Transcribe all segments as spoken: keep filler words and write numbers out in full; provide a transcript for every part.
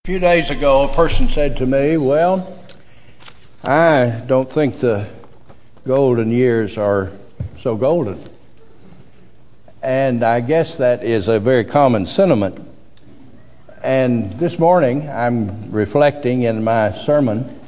A few days ago, a person said to me, well, I don't think the golden years are so golden. And I guess that is a very common sentiment. And this morning, I'm reflecting in my sermon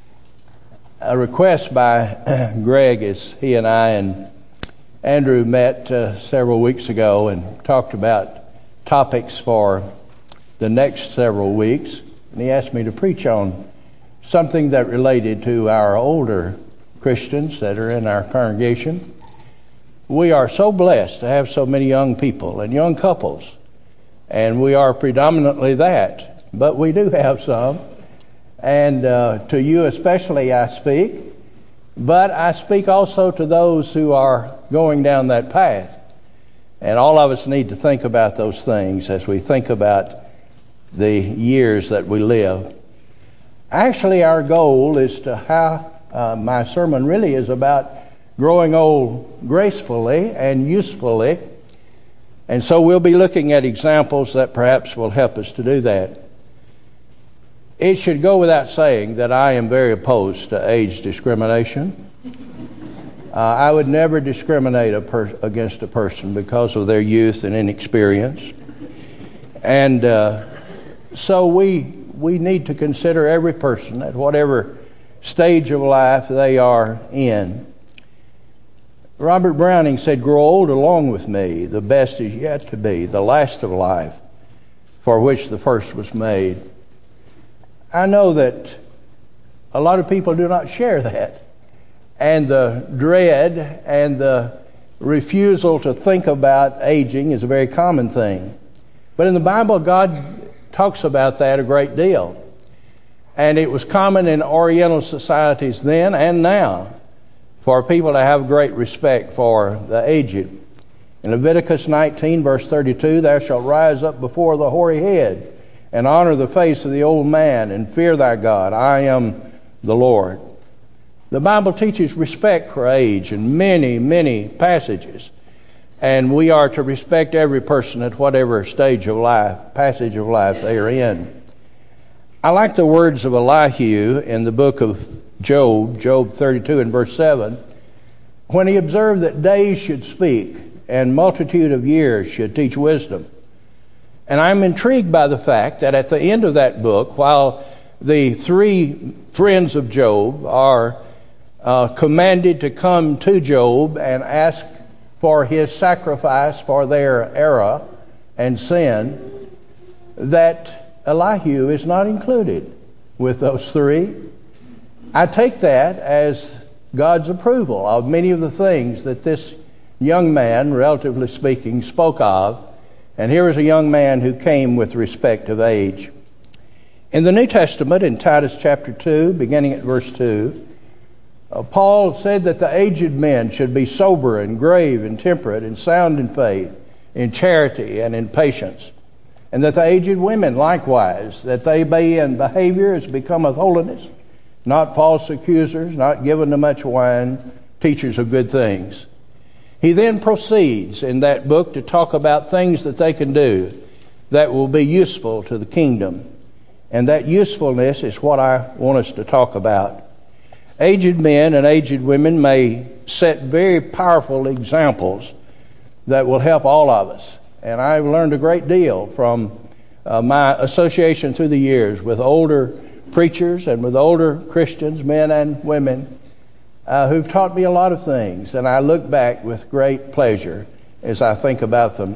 a request by Greg, as he and I and Andrew met uh, several weeks ago and talked about topics for the next several weeks. And he asked me to preach on something that related to our older Christians that are in our congregation. We are so blessed to have so many young people and young couples, and we are predominantly that, but we do have some. And uh, to you especially I speak, but I speak also to those who are going down that path. And all of us need to think about those things as we think about the years that we live. Actually, our goal is to how uh, my sermon really is about growing old gracefully and usefully. And so we'll be looking at examples that perhaps will help us to do that. It should go without saying that I am very opposed to age discrimination. Uh, I would never discriminate a per- against a person because of their youth and inexperience. And uh, so we we need to consider every person at whatever stage of life they are in. Robert Browning said, "Grow old along with me. The best is yet to be, the last of life, for which the first was made." I know that a lot of people do not share that. And the dread and the refusal to think about aging is a very common thing. But in the Bible, God talks about that a great deal. And it was common in Oriental societies then and now for people to have great respect for the aged. In Leviticus nineteen, verse thirty-two, "Thou shalt rise up before the hoary head, and honor the face of the old man, and fear thy God. I am the Lord." The Bible teaches respect for age in many, many passages. And we are to respect every person at whatever stage of life, passage of life they are in. I like the words of Elihu in the book of Job, Job thirty-two and verse seven, when he observed that days should speak and multitude of years should teach wisdom. And I'm intrigued by the fact that at the end of that book, while the three friends of Job are uh, commanded to come to Job and ask for his sacrifice for their error and sin, that Elihu is not included with those three. I take that as God's approval of many of the things that this young man, relatively speaking, spoke of. And here is a young man who came with respect of age. In the New Testament, in Titus chapter two, beginning at verse two, uh, Paul said that the aged men should be sober and grave and temperate and sound in faith, in charity and in patience. And that the aged women likewise, that they be in behavior as becometh holiness, not false accusers, not given to much wine, teachers of good things. He then proceeds in that book to talk about things that they can do that will be useful to the kingdom. And that usefulness is what I want us to talk about. Aged men and aged women may set very powerful examples that will help all of us. And I've learned a great deal from uh, my association through the years with older preachers and with older Christians, men and women, Uh, who've taught me a lot of things, and I look back with great pleasure as I think about them.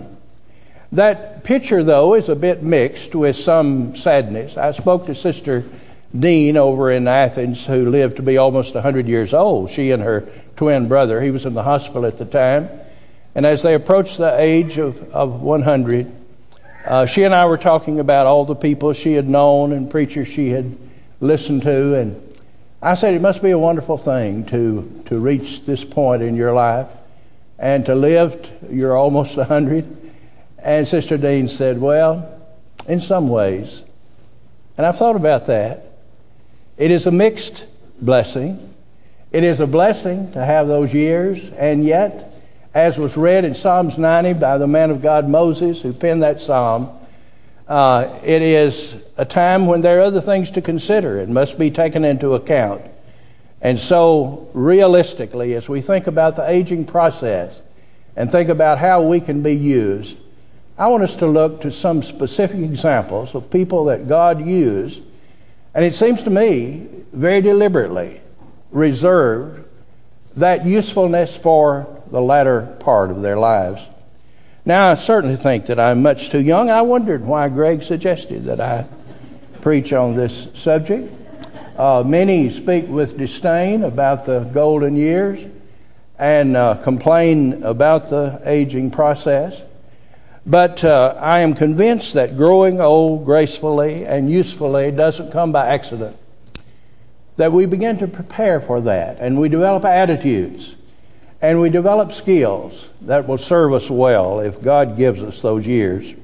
That picture, though, is a bit mixed with some sadness. I spoke to Sister Dean over in Athens, who lived to be almost one hundred years old, she and her twin brother. He was in the hospital at the time. And as they approached the age of, of one hundred, uh, she and I were talking about all the people she had known and preachers she had listened to, and I said, it must be a wonderful thing to, to reach this point in your life and to live, t- you're almost one hundred. And Sister Dean said, well, in some ways. And I've thought about that. It is a mixed blessing. It is a blessing to have those years, and yet, as was read in Psalms ninety by the man of God Moses, who penned that psalm, Uh, it is a time when there are other things to consider. It must be taken into account. And so, realistically, as we think about the aging process and think about how we can be used, I want us to look to some specific examples of people that God used, and it seems to me very deliberately reserved that usefulness for the latter part of their lives. Now, I certainly think that I'm much too young. I wondered why Greg suggested that I preach on this subject. Uh, many speak with disdain about the golden years and uh, complain about the aging process. But uh, I am convinced that growing old gracefully and usefully doesn't come by accident. That we begin to prepare for that, and we develop attitudes, and we develop skills that will serve us well if God gives us those years.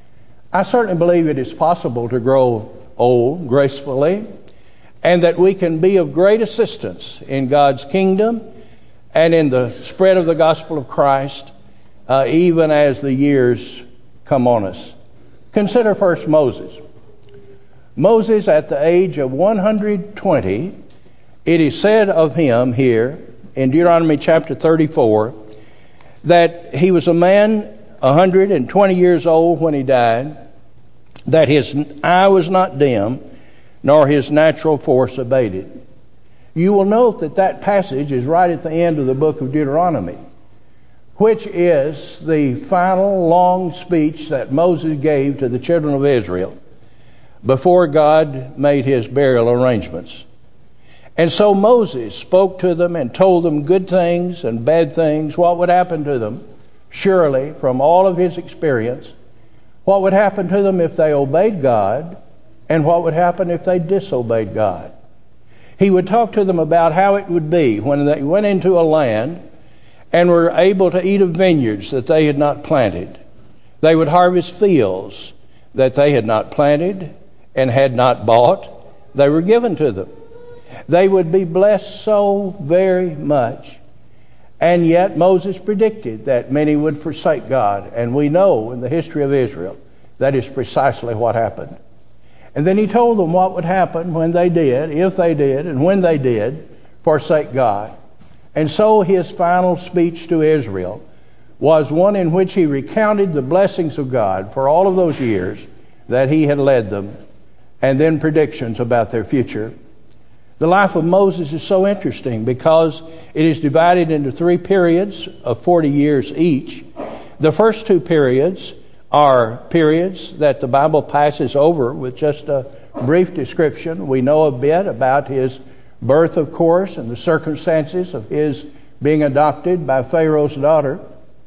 I certainly believe it is possible to grow old gracefully, and that we can be of great assistance in God's kingdom and in the spread of the gospel of Christ, uh, even as the years come on us. Consider first Moses. Moses, at the age of one hundred twenty, it is said of him here in Deuteronomy chapter thirty-four that he was a man one hundred twenty years old when he died, that his eye was not dim, nor his natural force abated. You will note that that passage is right at the end of the book of Deuteronomy, which is the final long speech that Moses gave to the children of Israel before God made his burial arrangements. And so Moses spoke to them and told them good things and bad things, what would happen to them, surely, from all of his experience, what would happen to them if they obeyed God, and what would happen if they disobeyed God. He would talk to them about how it would be when they went into a land and were able to eat of vineyards that they had not planted. They would harvest fields that they had not planted and had not bought. They were given to them. They would be blessed so very much. And yet Moses predicted that many would forsake God. And we know in the history of Israel that is precisely what happened. And then he told them what would happen when they did, if they did, and when they did forsake God. And so his final speech to Israel was one in which he recounted the blessings of God for all of those years that he had led them, and then predictions about their future. The life of Moses is so interesting because it is divided into three periods of forty years each. The first two periods are periods that the Bible passes over with just a brief description. We know a bit about his birth, of course, and the circumstances of his being adopted by Pharaoh's daughter.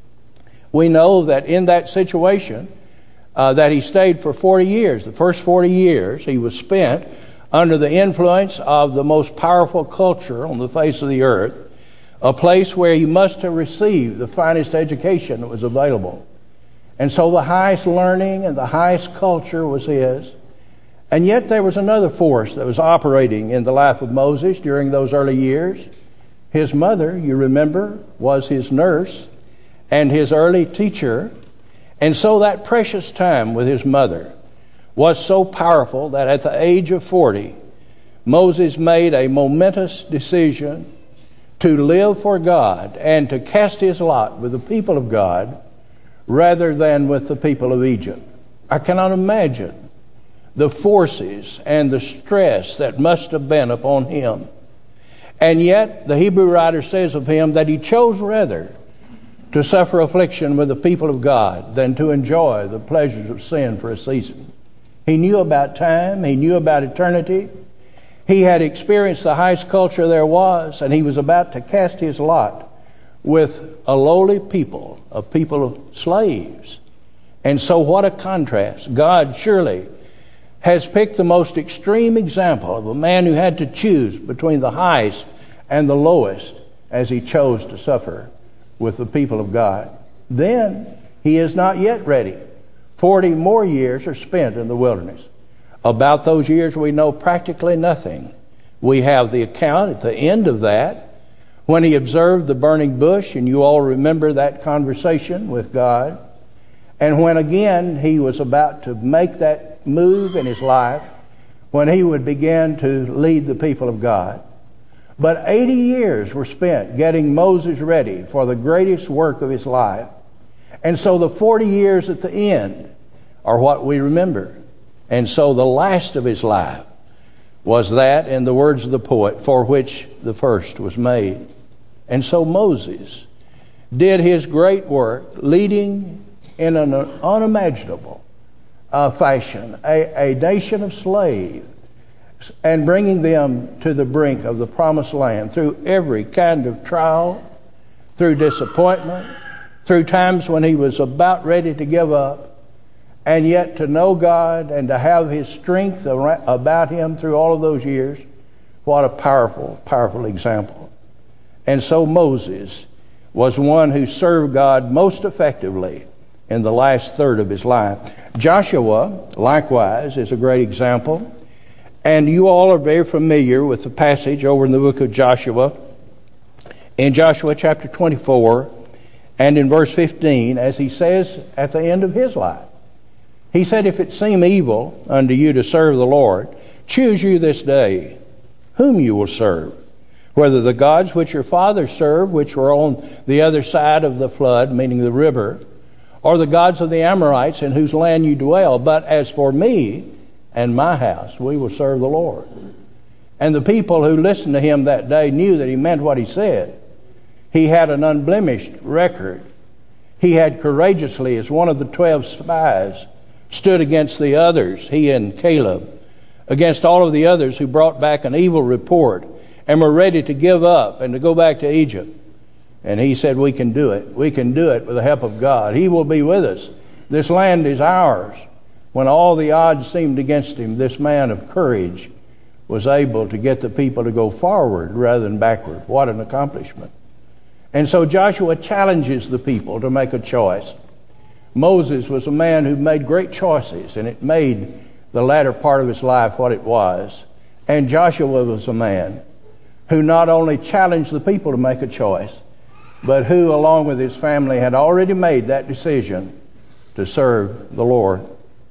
We know that in that situation uh, that he stayed for forty years. The first forty years he was spent under the influence of the most powerful culture on the face of the earth, a place where he must have received the finest education that was available. And so the highest learning and the highest culture was his. And yet there was another force that was operating in the life of Moses during those early years. His mother, you remember, was his nurse and his early teacher. And so that precious time with his mother was so powerful that at the age of forty, Moses made a momentous decision to live for God and to cast his lot with the people of God rather than with the people of Egypt. I cannot imagine the forces and the stress that must have been upon him. And yet, the Hebrew writer says of him that he chose rather to suffer affliction with the people of God than to enjoy the pleasures of sin for a season. He knew about time. He knew about eternity. He had experienced the highest culture there was, and he was about to cast his lot with a lowly people, a people of slaves. And so what a contrast. God surely has picked the most extreme example of a man who had to choose between the highest and the lowest as he chose to suffer with the people of God. Then he is not yet ready. Forty more years are spent in the wilderness. About those years we know practically nothing. We have the account at the end of that when he observed the burning bush, and you all remember that conversation with God. And when again he was about to make that move in his life, when he would begin to lead the people of God. But eighty years were spent getting Moses ready for the greatest work of his life. And so the forty years at the end are what we remember. And so the last of his life was that, in the words of the poet, for which the first was made. And so Moses did his great work, leading in an unimaginable uh, fashion a, a nation of slaves, and bringing them to the brink of the promised land through every kind of trial, through disappointment, through times when he was about ready to give up, and yet to know God and to have his strength about him through all of those years. What a powerful, powerful example. And so Moses was one who served God most effectively in the last third of his life. Joshua, likewise, is a great example. And you all are very familiar with the passage over in the book of Joshua, in Joshua chapter twenty-four, and in verse fifteen, as he says at the end of his life. He said, if it seem evil unto you to serve the Lord, choose you this day whom you will serve, whether the gods which your fathers served, which were on the other side of the flood, meaning the river, or the gods of the Amorites in whose land you dwell. But as for me and my house, we will serve the Lord. And the people who listened to him that day knew that he meant what he said. He had an unblemished record. He had courageously, as one of the twelve spies, stood against the others, he and Caleb, against all of the others who brought back an evil report and were ready to give up and to go back to Egypt. And he said, we can do it. We can do it with the help of God. He will be with us. This land is ours. When all the odds seemed against him, this man of courage was able to get the people to go forward rather than backward. What an accomplishment. And so Joshua challenges the people to make a choice. Moses was a man who made great choices, and it made the latter part of his life what it was. And Joshua was a man who not only challenged the people to make a choice, but who, along with his family, had already made that decision to serve the Lord.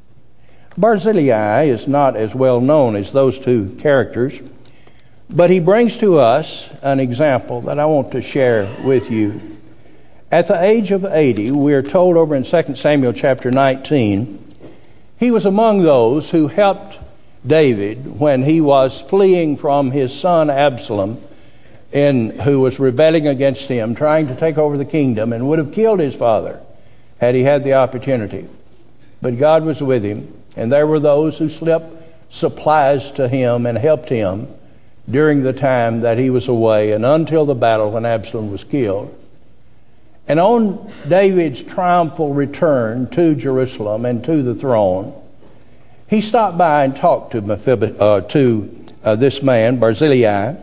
Barzillai is not as well known as those two characters, but he brings to us an example that I want to share with you. At the age of eighty, we are told over in Second Samuel chapter nineteen, he was among those who helped David when he was fleeing from his son Absalom, in, who was rebelling against him, trying to take over the kingdom, and would have killed his father had he had the opportunity. But God was with him, and there were those who slipped supplies to him and helped him during the time that he was away and until the battle when Absalom was killed. And on David's triumphal return to Jerusalem and to the throne, he stopped by and talked to, Mephibosheth, uh, to uh, this man, Barzillai.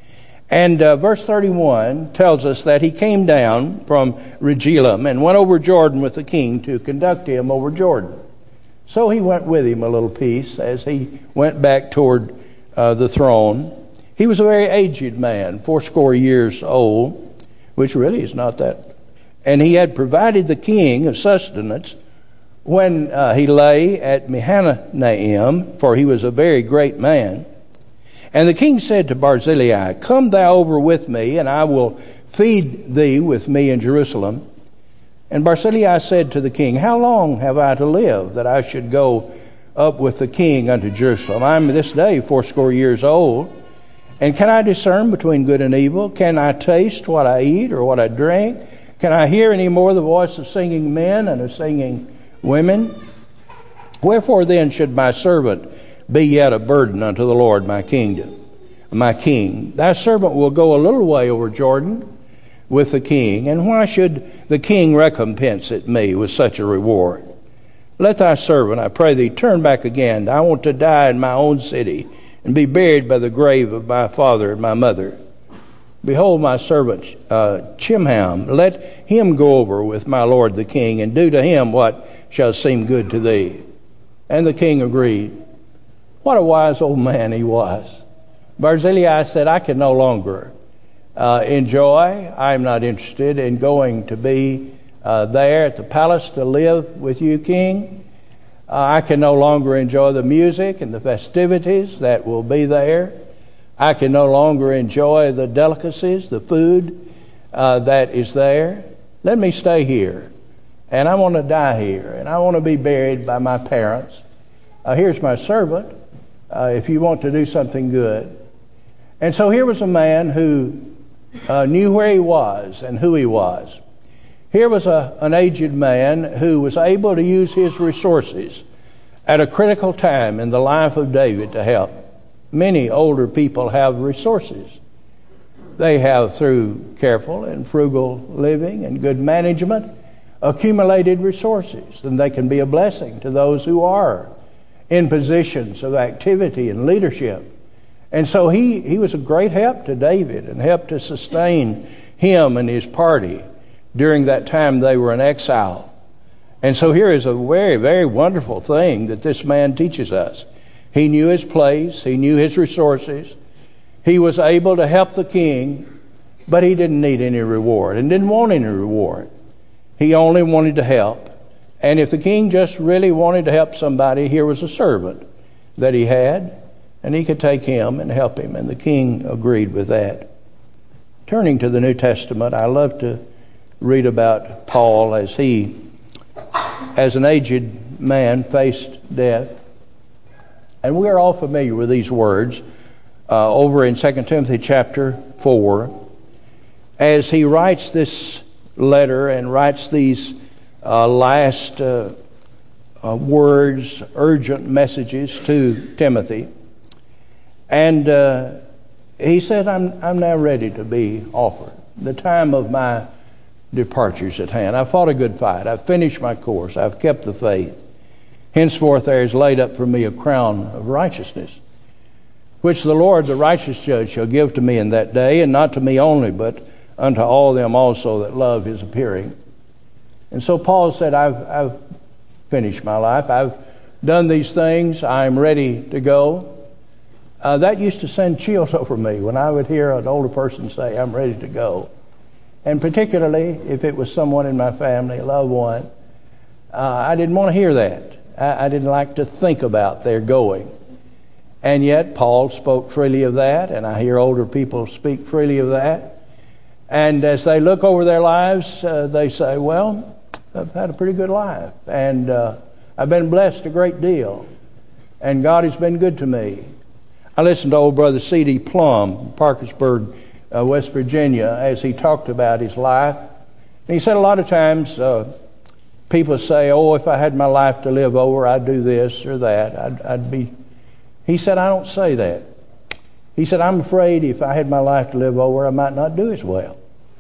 And uh, verse thirty-one tells us that he came down from Regilum and went over Jordan with the king to conduct him over Jordan. So he went with him a little piece as he went back toward uh, the throne. He was a very aged man, fourscore years old, which really is not that. And he had provided the king of sustenance when uh, he lay at Mahanaim, for he was a very great man. And the king said to Barzillai, come thou over with me, and I will feed thee with me in Jerusalem. And Barzillai said to the king, how long have I to live, that I should go up with the king unto Jerusalem? I am this day fourscore years old. And can I discern between good and evil? Can I taste what I eat or what I drink? Can I hear any more the voice of singing men and of singing women? Wherefore then should my servant be yet a burden unto the Lord my kingdom, my king? Thy servant will go a little way over Jordan with the king, and why should the king recompense it me with such a reward? Let thy servant, I pray thee, turn back again. I want to die in my own city and be buried by the grave of my father and my mother. Behold my servant uh, Chimham, let him go over with my lord the king, and do to him what shall seem good to thee. And the king agreed. What a wise old man he was. Barzillai said, I can no longer uh, enjoy, I am not interested in going to be uh, there at the palace to live with you, King. Uh, I can no longer enjoy the music and the festivities that will be there. I can no longer enjoy the delicacies, the food uh, that is there. Let me stay here. And I want to die here. And I want to be buried by my parents. Uh, here's my servant, uh, if you want to do something good. And so here was a man who uh, knew where he was and who he was. Here was a, an aged man who was able to use his resources at a critical time in the life of David to help. Many older people have resources. They have, through careful and frugal living and good management, accumulated resources, and they can be a blessing to those who are in positions of activity and leadership. And so he, he was a great help to David and helped to sustain him and his party during that time they were in exile. And so here is a very, very wonderful thing that this man teaches us. He knew his place. He knew his resources. He was able to help the king, but he didn't need any reward and didn't want any reward. He only wanted to help. And if the king just really wanted to help somebody, here was a servant that he had, and he could take him and help him. And the king agreed with that. Turning to the New Testament, I love to read about Paul as he, as an aged man, faced death. And we are all familiar with these words uh, over in Second Timothy chapter four, as he writes this letter and writes these uh, last uh, uh, words, urgent messages to Timothy. And uh, he said, I'm, I'm now ready to be offered. The time of my departure is at hand. I've fought a good fight. I've finished my course. I've kept the faith. Henceforth there is laid up for me a crown of righteousness, which the Lord, the righteous judge, shall give to me in that day, and not to me only, but unto all them also that love his appearing. And so Paul said, I've, I've finished my life. I've done these things. I'm ready to go. Uh, that used to send chills over me when I would hear an older person say, I'm ready to go. And particularly if it was someone in my family, a loved one, uh, I didn't want to hear that. I, I didn't like to think about their going. And yet Paul spoke freely of that, and I hear older people speak freely of that. And as they look over their lives, uh, they say, well, I've had a pretty good life, and uh, I've been blessed a great deal, and God has been good to me. I listened to old brother C D Plum, Parkersburg, uh, West Virginia, as he talked about his life. And he said a lot of times uh, people say, oh, if I had my life to live over, I'd do this or that. I'd, I'd be... He said, I don't say that. He said, I'm afraid if I had my life to live over, I might not do as well.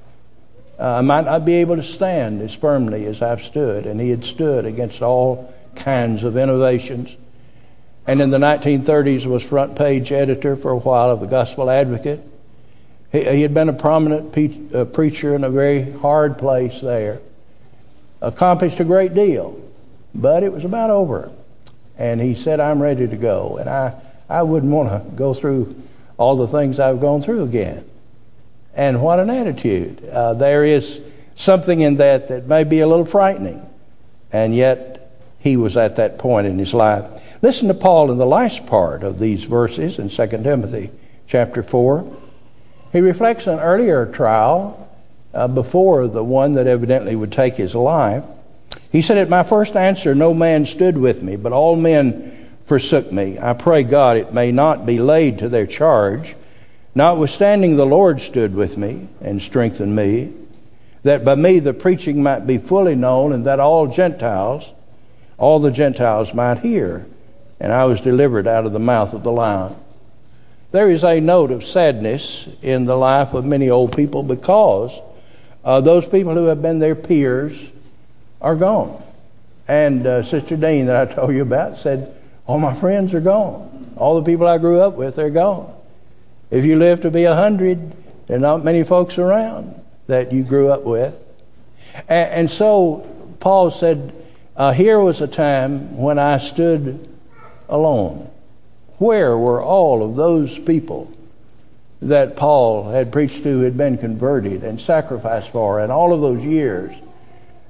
Uh, I might not be able to stand as firmly as I've stood. And he had stood against all kinds of innovations. And in the nineteen thirties was front page editor for a while of the Gospel Advocate. He, he had been a prominent pe- uh, preacher in a very hard place there. Accomplished a great deal, but it was about over. And he said, I'm ready to go. And I, I wouldn't want to go through all the things I've gone through again. And what an attitude. Uh, there is something in that that may be a little frightening. And yet he was at that point in his life. Listen to Paul in the last part of these verses in Second Timothy chapter four. He reflects on an earlier trial uh, before the one that evidently would take his life. He said, at my first answer, no man stood with me, but all men forsook me. I pray God it may not be laid to their charge. Notwithstanding, the Lord stood with me and strengthened me, that by me the preaching might be fully known, and that all Gentiles, all the Gentiles might hear. And I was delivered out of the mouth of the lion. There is a note of sadness in the life of many old people because uh, those people who have been their peers are gone. And uh, Sister Dean that I told you about said, all my friends are gone. All the people I grew up with are gone. If you live to be a hundred, there are not many folks around that you grew up with. And, and so Paul said, uh, here was a time when I stood alone. Where were all of those people that Paul had preached to, had been converted and sacrificed for, and all of those years?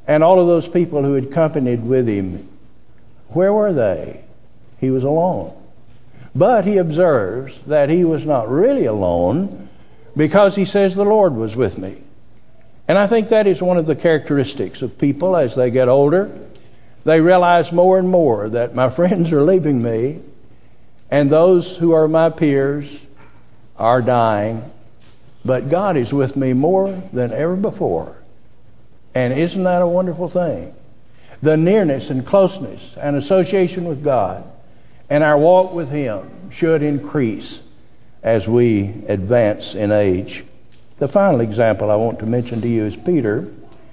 And all of those people who had accompanied with him, where were they? He was alone. But he observes that he was not really alone, because he says the Lord was with me. And I think that is one of the characteristics of people as they get older. They realize more and more that my friends are leaving me, and those who are my peers are dying, but God is with me more than ever before. And isn't that a wonderful thing? The nearness and closeness and association with God and our walk with Him should increase as we advance in age. The final example I want to mention to you is Peter,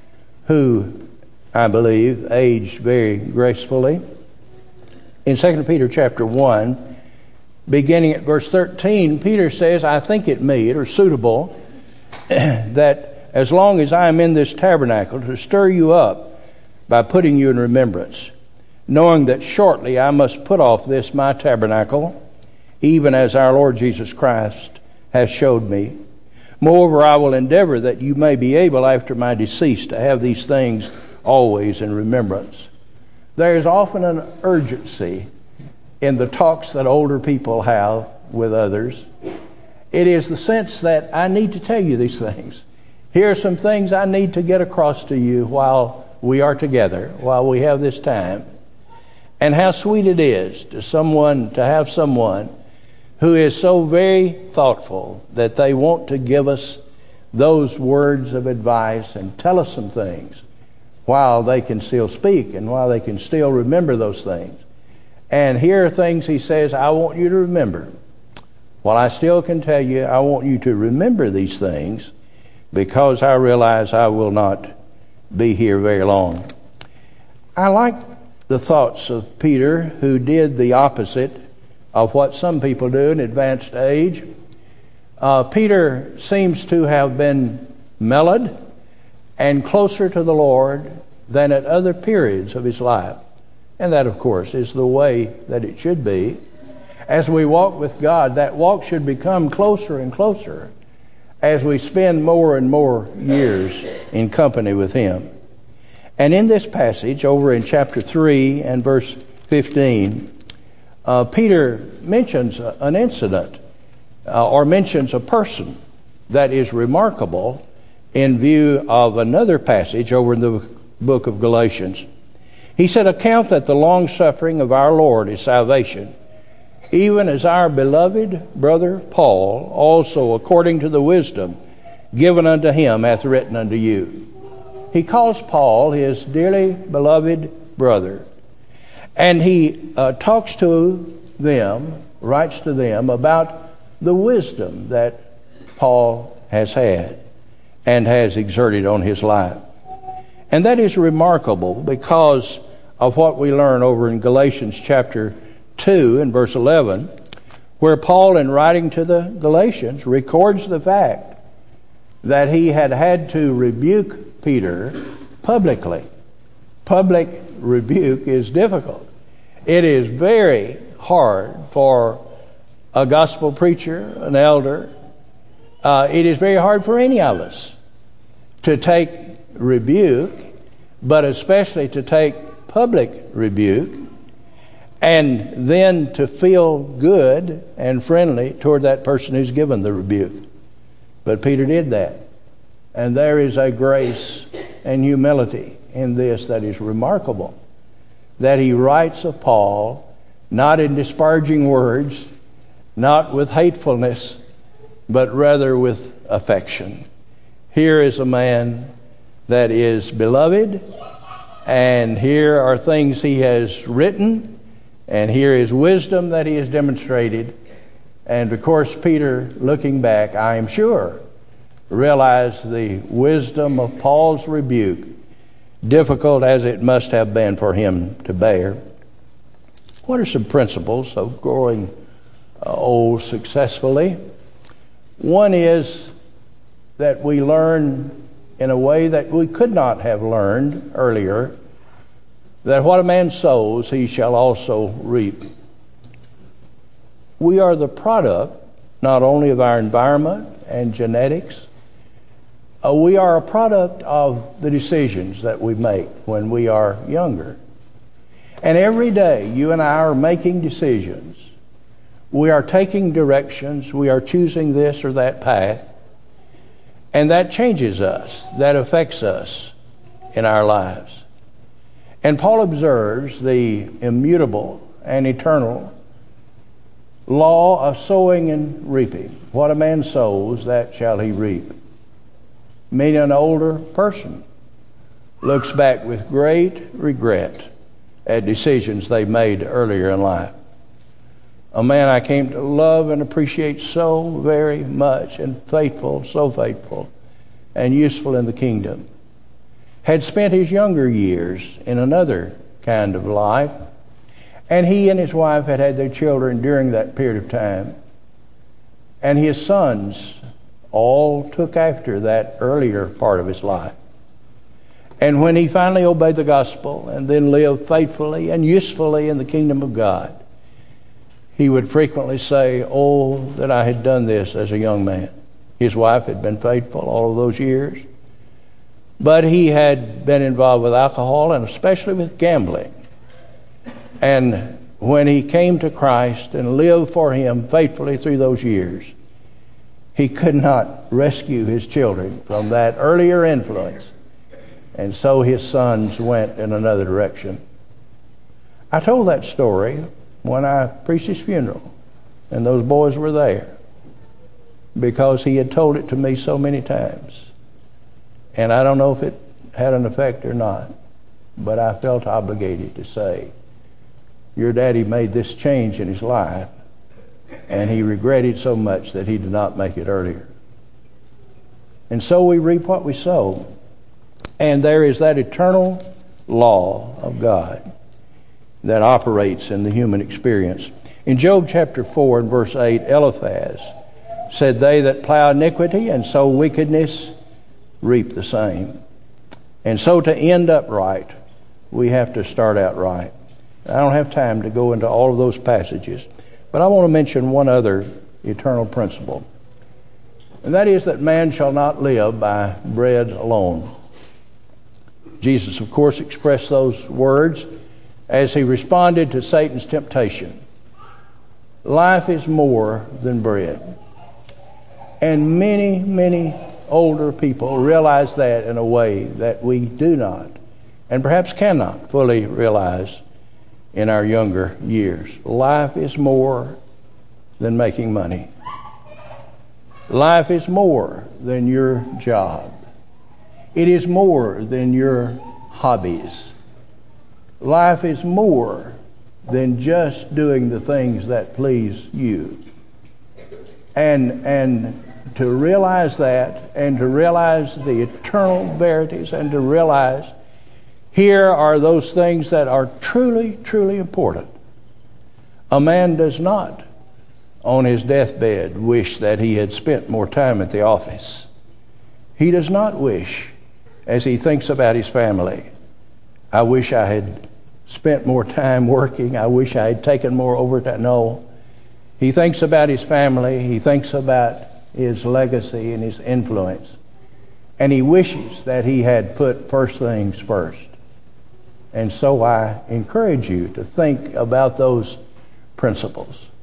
who I believe aged very gracefully. In Second Peter chapter one, beginning at verse thirteen, Peter says, I think it meet or suitable that as long as I am in this tabernacle to stir you up by putting you in remembrance, knowing that shortly I must put off this my tabernacle, even as our Lord Jesus Christ has showed me. Moreover, I will endeavor that you may be able after my decease to have these things always in remembrance. There is often an urgency in the talks that older people have with others. It is the sense that I need to tell you these things. Here are some things I need to get across to you while we are together, while we have this time. And how sweet it is to someone to have someone who is so very thoughtful that they want to give us those words of advice and tell us some things while they can still speak and while they can still remember those things. And here are things he says, I want you to remember. While I still can tell you, I want you to remember these things, because I realize I will not be here very long. I like the thoughts of Peter, who did the opposite of what some people do in advanced age. Uh, Peter seems to have been mellowed and closer to the Lord than at other periods of his life. And that, of course, is the way that it should be. As we walk with God, that walk should become closer and closer as we spend more and more years in company with Him. And in this passage, over in chapter three and verse fifteen, uh, Peter mentions an incident uh, or mentions a person that is remarkable in view of another passage over in the book of Galatians. He said, account that the long suffering of our Lord is salvation, even as our beloved brother Paul also, according to the wisdom given unto him, hath written unto you. He calls Paul his dearly beloved brother. And he uh, talks to them, writes to them about the wisdom that Paul has had and has exerted on his life. And that is remarkable because of what we learn over in Galatians chapter two and verse eleven, where Paul, in writing to the Galatians, records the fact that he had had to rebuke Peter publicly. Public rebuke is difficult. It is very hard for a gospel preacher, an elder. Uh, it is very hard for any of us to take rebuke, but especially to take public rebuke, and then to feel good and friendly toward that person who's given the rebuke. But Peter did that. And there is a grace and humility in this that is remarkable, that he writes of Paul not in disparaging words, not with hatefulness, but rather with affection. Here is a man that is beloved, and here are things he has written, and here is wisdom that he has demonstrated. And of course, Peter, looking back, I am sure, realized the wisdom of Paul's rebuke, difficult as it must have been for him to bear. What are some principles of growing uh, old successfully? One is that we learn in a way that we could not have learned earlier, that what a man sows, he shall also reap. We are the product not only of our environment and genetics, Uh, we are a product of the decisions that we make when we are younger. And every day, you and I are making decisions. We are taking directions. We are choosing this or that path. And that changes us. That affects us in our lives. And Paul observes the immutable and eternal law of sowing and reaping. What a man sows, that shall he reap. Meaning an older person looks back with great regret at decisions they made earlier in life. A man I came to love and appreciate so very much, and faithful, so faithful and useful in the kingdom, had spent his younger years in another kind of life, and he and his wife had had their children during that period of time, and his sons all took after that earlier part of his life. And when he finally obeyed the gospel and then lived faithfully and usefully in the kingdom of God, he would frequently say, "Oh, that I had done this as a young man." His wife had been faithful all of those years, but he had been involved with alcohol and especially with gambling. And when he came to Christ and lived for him faithfully through those years, he could not rescue his children from that earlier influence. And so his sons went in another direction. I told that story when I preached his funeral, and those boys were there, because he had told it to me so many times. And I don't know if it had an effect or not, but I felt obligated to say, your daddy made this change in his life, and he regretted so much that he did not make it earlier. And so we reap what we sow. And there is that eternal law of God that operates in the human experience. In Job chapter four and verse eight, Eliphaz said, "They that plow iniquity and sow wickedness reap the same." And so to end up right, we have to start out right. I don't have time to go into all of those passages, but I want to mention one other eternal principle. And that is that man shall not live by bread alone. Jesus, of course, expressed those words as he responded to Satan's temptation. Life is more than bread. And many, many older people realize that in a way that we do not, and perhaps cannot fully realize in our younger years. Life is more than making money. Life is more than your job. It is more than your hobbies. Life is more than just doing the things that please you. And and to realize that, and to realize the eternal verities, and to realize here are those things that are truly, truly important. A man does not, on his deathbed, wish that he had spent more time at the office. He does not wish, as he thinks about his family, I wish I had spent more time working. I wish I had taken more overtime. No. He thinks about his family. He thinks about his legacy and his influence. And he wishes that he had put first things first. And so I encourage you to think about those principles.